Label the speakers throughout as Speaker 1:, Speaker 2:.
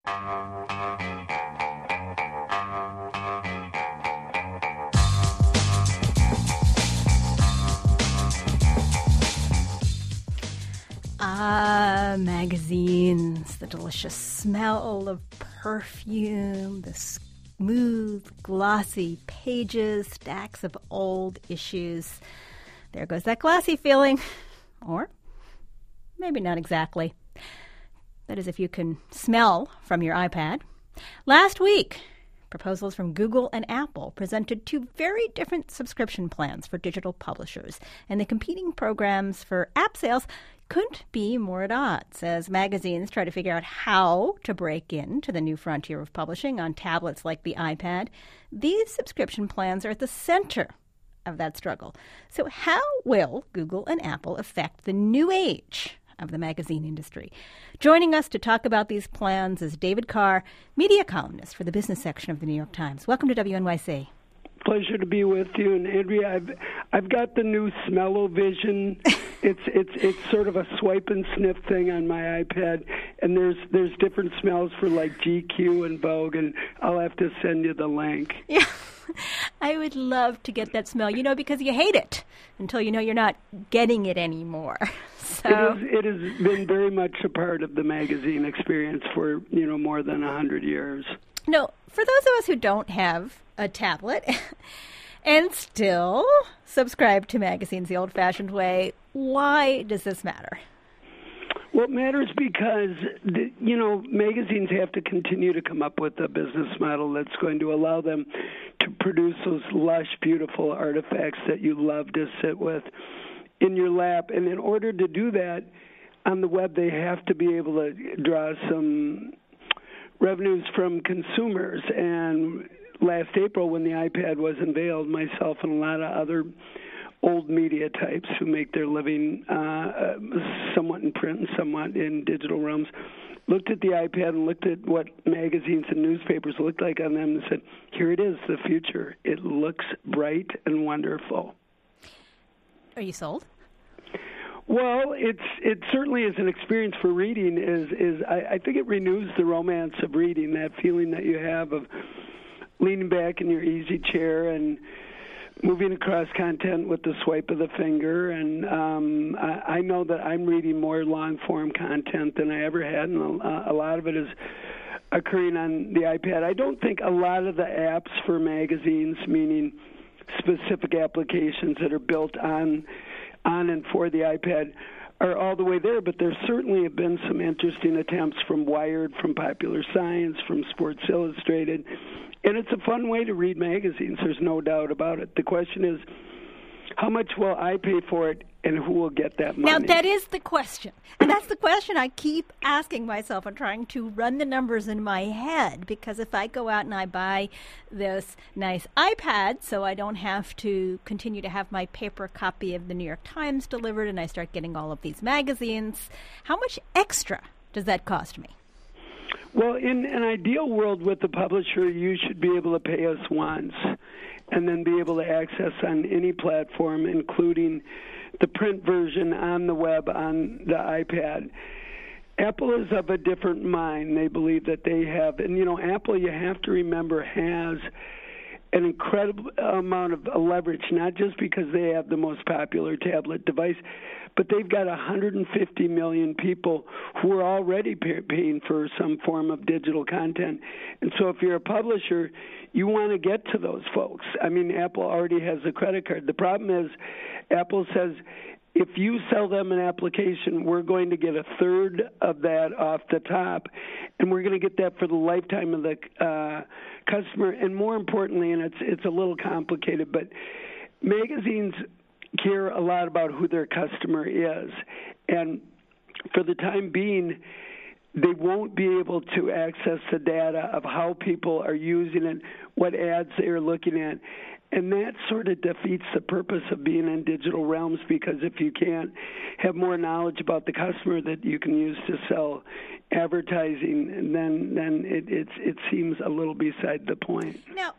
Speaker 1: Magazines, the delicious smell of perfume, the smooth, glossy pages, stacks of old issues. There goes that glossy feeling. Or maybe not exactly. That is if you can smell from your iPad. Last week, proposals from Google and Apple presented two very different subscription plans for digital publishers, and the competing programs for app sales couldn't be more at odds as magazines try to figure out how to break into the new frontier of publishing on tablets like the iPad. These subscription plans are at the center of that struggle. So how will Google and Apple affect the new age of the magazine industry? Joining us to talk about these plans is David Carr, media columnist for the business section of the New York Times. Welcome to WNYC.
Speaker 2: Pleasure to be with you. And Andrea, I've got the new Smell-O-Vision. It's sort of a swipe and sniff thing on my iPad, and there's different smells for like GQ and Vogue, and I'll have to send you the link.
Speaker 1: Yeah. I would love to get that smell, because you hate it until you know you're not getting it anymore. So
Speaker 2: it has been very much a part of the magazine experience for, more than 100 years.
Speaker 1: No, for those of us who don't have a tablet and still subscribe to magazines the old-fashioned way, why does this matter?
Speaker 2: Well, it matters because, magazines have to continue to come up with a business model that's going to allow them to produce those lush, beautiful artifacts that you love to sit with in your lap. And in order to do that, on the web, they have to be able to draw some revenues from consumers. And last April, when the iPad was unveiled, myself and a lot of other old media types who make their living somewhat in print and somewhat in digital realms looked at the iPad and looked at what magazines and newspapers looked like on them and said, here it is, the future. It looks bright and wonderful.
Speaker 1: Are you sold?
Speaker 2: Well, it certainly is an experience for reading. I think it renews the romance of reading, that feeling that you have of leaning back in your easy chair and moving across content with the swipe of the finger. And I know that I'm reading more long-form content than I ever had, and a lot of it is occurring on the iPad. I don't think a lot of the apps for magazines, meaning specific applications that are built on and for the iPad, are all the way there, but there certainly have been some interesting attempts from Wired, from Popular Science, from Sports Illustrated, and it's a fun way to read magazines. There's no doubt about it. The question is, how much will I pay for it, and who will get that money?
Speaker 1: Now, that is the question. And that's the question I keep asking myself. I'm trying to run the numbers in my head, because if I go out and I buy this nice iPad so I don't have to continue to have my paper copy of the New York Times delivered and I start getting all of these magazines, how much extra does that cost me?
Speaker 2: Well, in an ideal world with the publisher, you should be able to pay us once and then be able to access on any platform, including the print version on the web on the iPad. Apple is of a different mind. They believe that they have, and Apple, you have to remember, has an incredible amount of leverage, not just because they have the most popular tablet device, but they've got 150 million people who are already paying for some form of digital content. And so if you're a publisher, you want to get to those folks. I mean, Apple already has a credit card. The problem is Apple says, if you sell them an application, we're going to get a third of that off the top, and we're going to get that for the lifetime of the customer. And more importantly, and it's a little complicated, but magazines care a lot about who their customer is. And for the time being, they won't be able to access the data of how people are using it, what ads they are looking at. And that sort of defeats the purpose of being in digital realms, because if you can't have more knowledge about the customer that you can use to sell advertising, then it seems a little beside the point.
Speaker 1: Now, Apple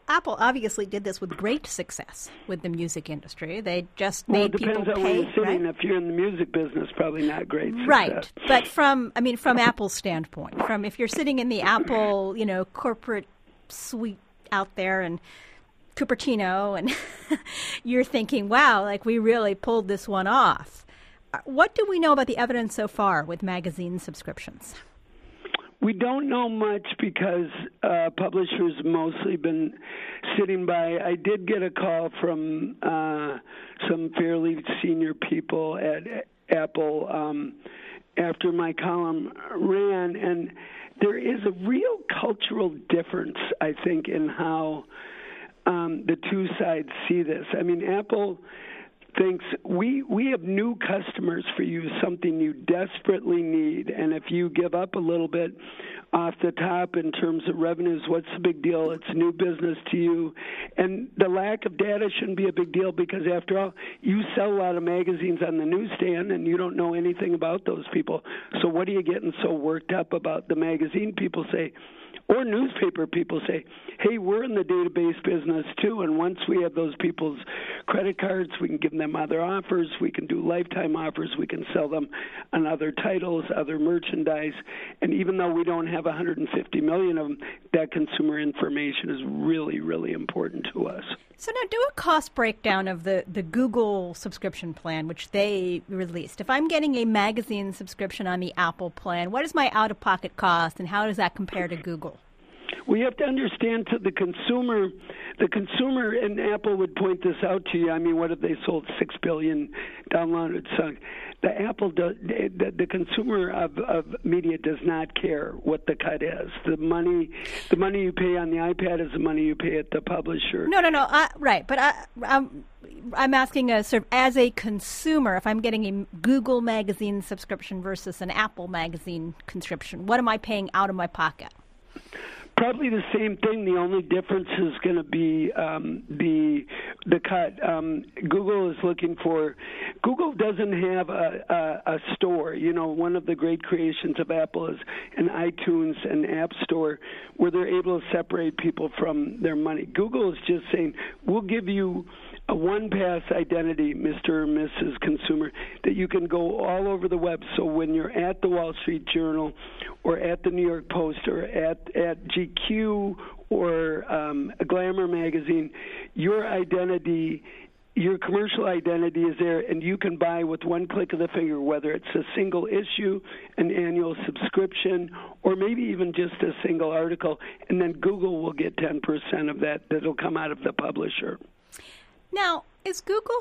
Speaker 1: Apple obviously did this with great success with the music industry. They just made people pay.
Speaker 2: Well, it depends on where you're sitting.
Speaker 1: Right?
Speaker 2: If you're in the music business, probably not great success.
Speaker 1: Right, but from Apple's standpoint, from if you're sitting in the Apple, corporate suite out there and Cupertino, and you're thinking, wow, like we really pulled this one off. What do we know about the evidence so far with magazine subscriptions?
Speaker 2: We don't know much because publishers mostly been sitting by. I did get a call from some fairly senior people at Apple after my column ran, and there is a real cultural difference, I think, in how the two sides see this. I mean, Apple thinks we have new customers for you, something you desperately need, and if you give up a little bit off the top in terms of revenues, what's the big deal? It's new business to you, and the lack of data shouldn't be a big deal because, after all, you sell a lot of magazines on the newsstand and you don't know anything about those people, so what are you getting so worked up about? The magazine people say, or newspaper people say, hey, we're in the database business too, and once we have those people's credit cards, we can give them other offers, we can do lifetime offers, we can sell them on other titles, other merchandise, and even though we don't have 150 million of them, that consumer information is really, really important to us.
Speaker 1: So now do a cost breakdown of the Google subscription plan, which they released. If I'm getting a magazine subscription on the Apple plan, what is my out-of-pocket cost, and how does that compare to Google?
Speaker 2: We have to understand to the consumer, and Apple would point this out to you. I mean, what if they sold 6 billion downloaded songs? The consumer of media does not care what the cut is. The money you pay on the iPad is the money you pay at the publisher.
Speaker 1: No. Right, but I'm asking sort of as a consumer, if I'm getting a Google magazine subscription versus an Apple magazine subscription, what am I paying out of my pocket?
Speaker 2: Probably the same thing. The only difference is going to be the cut. Google is looking for. Google doesn't have a store. You know, one of the great creations of Apple is an iTunes and App Store where they're able to separate people from their money. Google is just saying, we'll give you a one-pass identity, Mr. or Mrs. Consumer, that you can go all over the web. So when you're at the Wall Street Journal or at the New York Post or at GQ or Glamour magazine, your identity, your commercial identity is there, and you can buy with one click of the finger, whether it's a single issue, an annual subscription, or maybe even just a single article, and then Google will get 10% of that that'll come out of the publisher.
Speaker 1: Now, is Google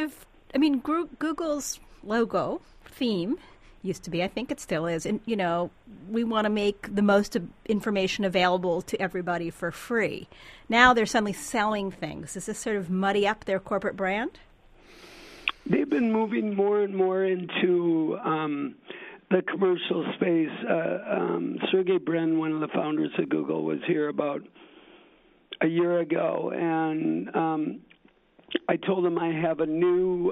Speaker 1: Google's logo, theme, used to be, I think it still is, and, we want to make the most information available to everybody for free. Now they're suddenly selling things. Does this sort of muddy up their corporate brand?
Speaker 2: They've been moving more and more into the commercial space. Sergey Brin, one of the founders of Google, was here about a year ago, and I told him I have a new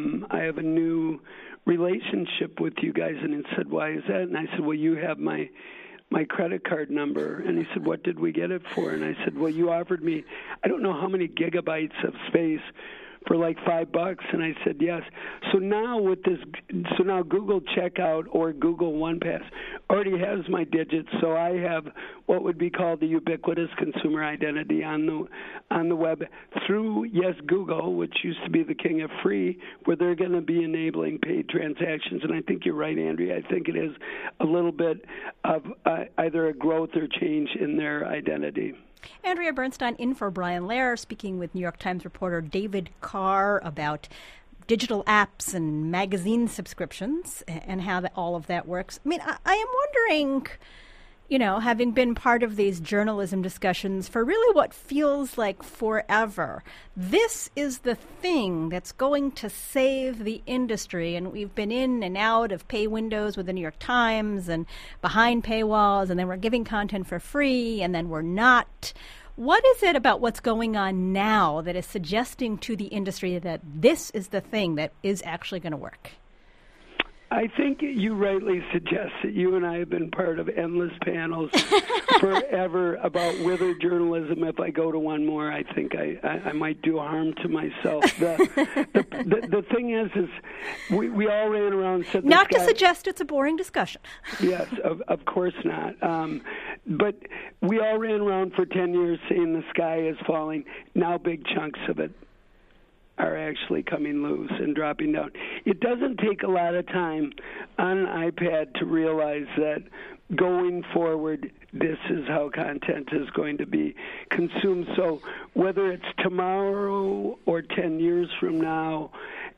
Speaker 2: relationship with you guys, and he said, "Why is that?" And I said, "Well, you have my credit card number." And he said, "What did we get it for?" And I said, "Well, you offered me, I don't know how many gigabytes of space for like $5." And I said, "Yes." So now Google Checkout or Google OnePass already has my digits. So I have what would be called the ubiquitous consumer identity on the web through, yes, Google, which used to be the king of free, where they're going to be enabling paid transactions. And I think you're right, Andrea. I think it is a little bit of either a growth or change in their identity.
Speaker 1: Andrea Bernstein in for Brian Lehrer, speaking with New York Times reporter David Carr about digital apps and magazine subscriptions and how all of that works. I mean, I am wondering, having been part of these journalism discussions for really what feels like forever, this is the thing that's going to save the industry. And we've been in and out of pay windows with the New York Times and behind paywalls, and then we're giving content for free, and then we're not. What is it about what's going on now that is suggesting to the industry that this is the thing that is actually going to work?
Speaker 2: I think you rightly suggest that you and I have been part of endless panels forever about whether journalism, if I go to one more, I think I might do harm to myself. The thing is we all ran around and said...
Speaker 1: Not to suggest it's a boring discussion.
Speaker 2: Yes, of course not. But we all ran around for 10 years saying the sky is falling. Now big chunks of it are actually coming loose and dropping down. It doesn't take a lot of time on an iPad to realize that going forward, this is how content is going to be consumed. So whether it's tomorrow or 10 years from now,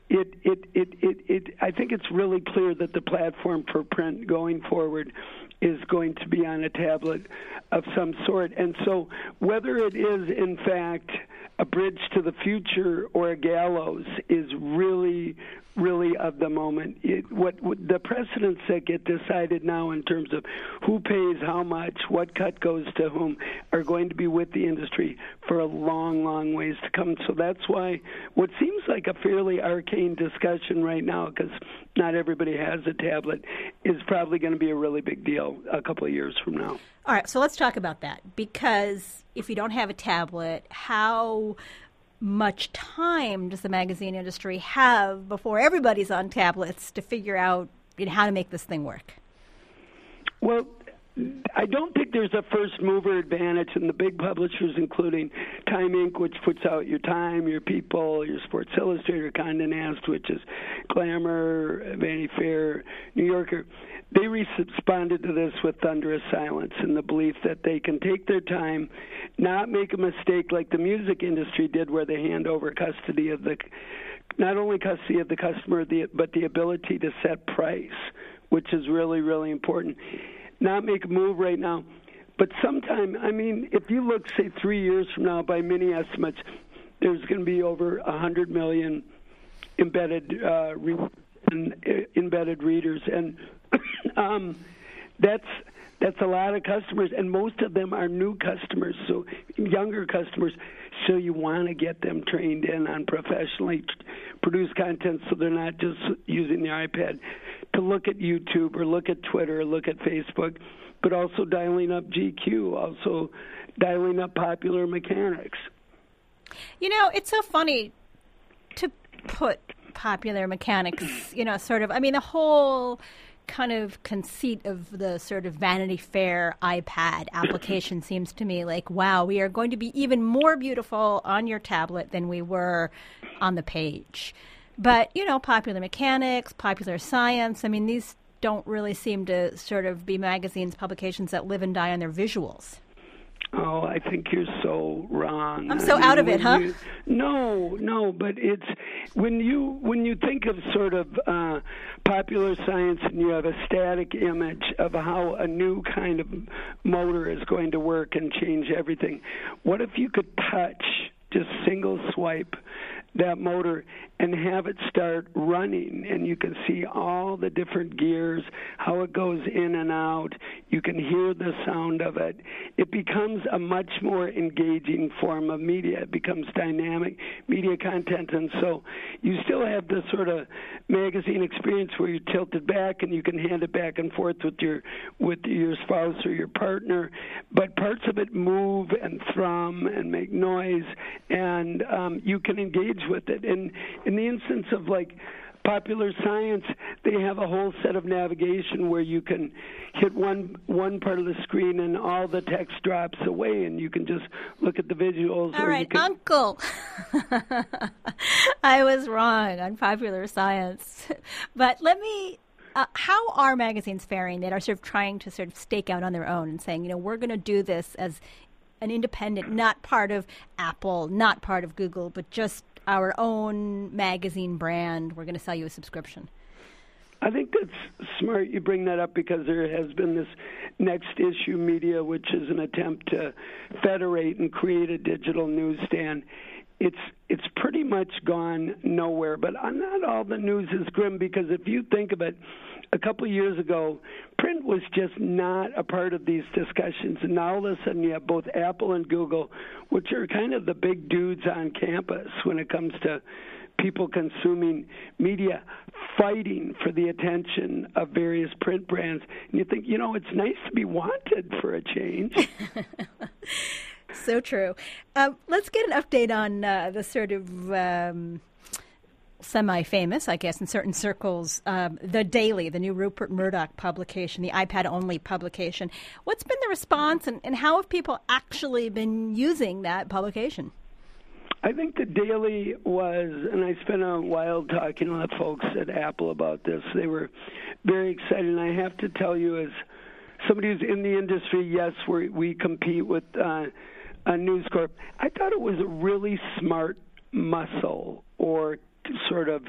Speaker 2: I think it's really clear that the platform for print going forward is going to be on a tablet of some sort. And so whether it is, in fact, a bridge to the future or a gallows is really, really of the moment. What the precedents that get decided now in terms of who pays how much, what cut goes to whom, are going to be with the industry for a long, long ways to come. So that's why what seems like a fairly arcane discussion right now, because not everybody has a tablet, is probably going to be a really big deal a couple of years from now.
Speaker 1: All right, so let's talk about that, because if you don't have a tablet, how much time does the magazine industry have before everybody's on tablets to figure out how to make this thing work?
Speaker 2: Well, I don't think there's a first mover advantage in the big publishers, including Time Inc., which puts out your Time, your People, your Sports Illustrated, Condé Nast, which is Glamour, Vanity Fair, New Yorker. They responded to this with thunderous silence in the belief that they can take their time, not make a mistake like the music industry did, where they hand over custody of not only custody of the customer, but the ability to set price, which is really, really important. Not make a move right now, but sometime, if you look, say, 3 years from now, by many estimates, there's going to be over 100 million embedded readers, and that's a lot of customers, and most of them are new customers, so younger customers. So you want to get them trained in on professionally produced content, so they're not just using the iPad to look at YouTube or look at Twitter or look at Facebook, but also dialing up GQ, also dialing up Popular Mechanics.
Speaker 1: It's so funny to put Popular Mechanics, the whole kind of conceit of the sort of Vanity Fair iPad application seems to me like, wow, we are going to be even more beautiful on your tablet than we were on the page. But, Popular Mechanics, Popular Science, these don't really seem to sort of be magazines, publications that live and die on their visuals.
Speaker 2: Oh, I think you're so wrong.
Speaker 1: I'm so out of it, huh?
Speaker 2: No, but it's when you think of sort of Popular Science and you have a static image of how a new kind of motor is going to work and change everything. What if you could touch, just single swipe, that motor and have it start running, and you can see all the different gears, how it goes in and out. You can hear the sound of it. It becomes a much more engaging form of media. It becomes dynamic media content, and so you still have this sort of magazine experience where you tilt it back and you can hand it back and forth with your spouse or your partner, but parts of it move and thrum and make noise, and you can engage with it. And in the instance of like Popular Science, they have a whole set of navigation where you can hit one part of the screen and all the text drops away and you can just look at the visuals.
Speaker 1: All right, Uncle. I was wrong on Popular Science. But let me... how are magazines faring that are sort of trying to sort of stake out on their own and saying, we're going to do this as an independent, not part of Apple, not part of Google, but just our own magazine brand? We're going to sell you a subscription.
Speaker 2: I think that's smart you bring that up, because there has been this Next Issue Media, which is an attempt to federate and create a digital newsstand. It's pretty much gone nowhere, but not all the news is grim, because if you think of it, a couple of years ago, print was just not a part of these discussions, and now all of a sudden you have both Apple and Google, which are kind of the big dudes on campus when it comes to people consuming media fighting for the attention of various print brands. And you think, it's nice to be wanted for a change.
Speaker 1: So true. Let's get an update on the sort of semi-famous, I guess, in certain circles, The Daily, the new Rupert Murdoch publication, the iPad-only publication. What's been the response, and how have people actually been using that publication?
Speaker 2: I think The Daily was, and I spent a while talking with folks at Apple about this. They were very excited, and I have to tell you, as somebody who's in the industry, yes, we compete with News Corp. I thought it was a really smart muscle or sort of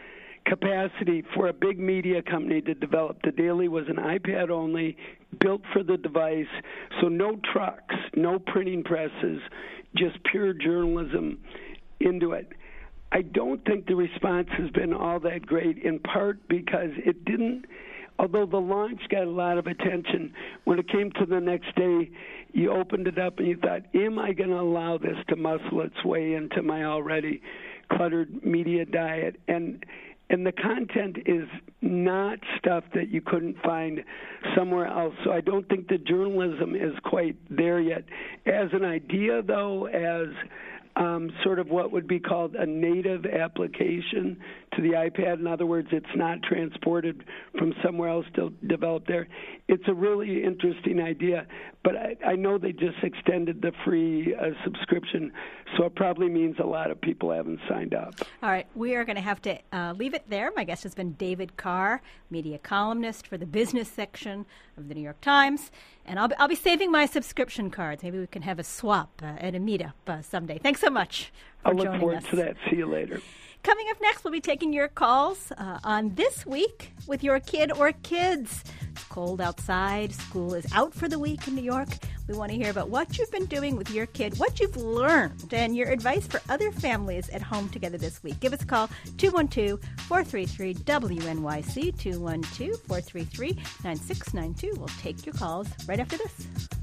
Speaker 2: capacity for a big media company to develop. The Daily was an iPad only, built for the device, so no trucks, no printing presses, just pure journalism into it. I don't think the response has been all that great, in part because it didn't, although the launch got a lot of attention, when it came to the next day, you opened it up and you thought, am I going to allow this to muscle its way into my already cluttered media diet? And the content is not stuff that you couldn't find somewhere else. So I don't think the journalism is quite there yet. As an idea, though, as sort of what would be called a native application to the iPad. In other words, it's not transported from somewhere else to develop there. It's a really interesting idea, but I know they just extended the free subscription, so it probably means a lot of people haven't signed up.
Speaker 1: All right, we are going to have to leave it there. My guest has been David Carr, media columnist for the business section of the New York Times, and I'll be saving my subscription cards. Maybe we can have a swap at a meetup someday. Thanks so much for joining us.
Speaker 2: I'll look forward to that. See you later.
Speaker 1: Coming up next, we'll be taking your calls on This Week with Your Kid or Kids. It's cold outside. School is out for the week in New York. We want to hear about what you've been doing with your kid, what you've learned, and your advice for other families at home together this week. Give us a call, 212-433-WNYC, 212-433-9692. We'll take your calls right after this.